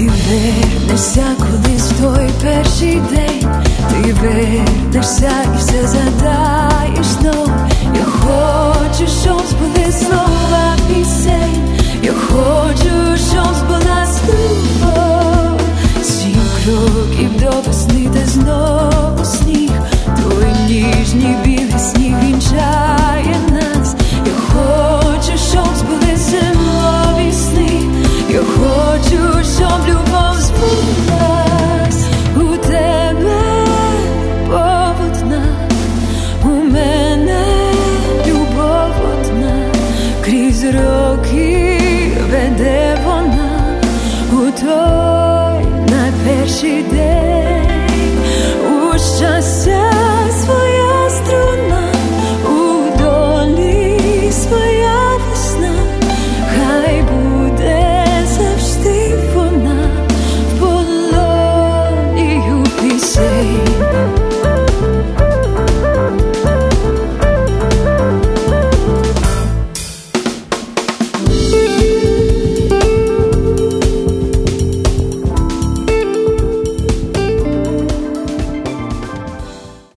вернешся колись в той перший день, ти вернешся і все задаєш знов. Я хочу, щоб збули слова пісень, я хочу, щоб збулась любов. 7 кроків до весни, де знову сніг, той ніжний білий сніг вінчає нас. Я хочу, щоб збули зимові сни, я хочу, щоб любов збулась. У тебе любов одна, у мене любов одна, крізь роки веде вона у той найперший день.